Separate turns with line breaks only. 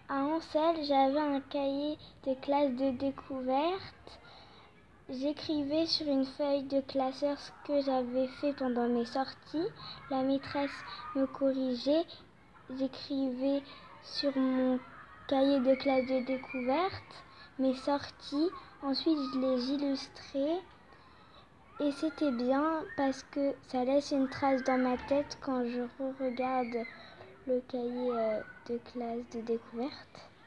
À Ancel, j'avais un cahier de classe de découverte. J'écrivais sur une feuille de classeur ce que j'avais fait pendant mes sorties. La maîtresse me corrigeait. J'écrivais sur mon cahier de classe de découverte mes sorties. Ensuite, je les illustrais. Et c'était bien parce que ça laisse une trace dans ma tête quand je regarde le cahier de classe de découverte.